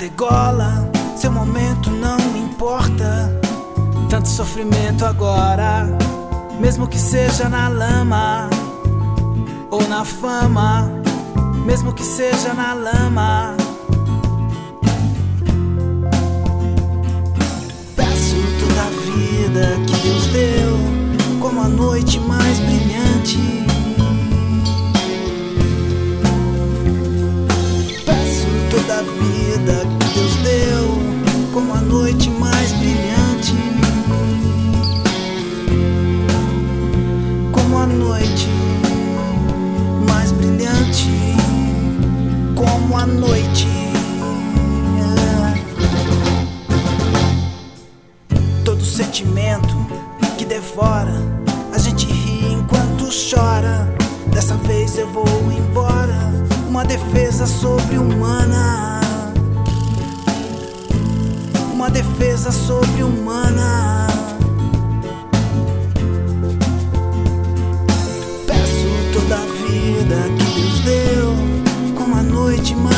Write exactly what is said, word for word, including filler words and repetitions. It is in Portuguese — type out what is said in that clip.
degola, seu momento não importa. Tanto sofrimento agora, mesmo que seja na lama ou na fama, mesmo que seja na lama. Peço toda a vida que Deus deu, como a noite mais brilhante. Peço toda a vida que Deus deu, como a noite mais brilhante. Como a noite mais brilhante, como a noite. Todo sentimento que devora, a gente ri enquanto chora. Dessa vez eu vou embora, uma defesa sobre-humana, uma defesa sobre-humana. Peço toda a vida que Deus deu, como a noite mais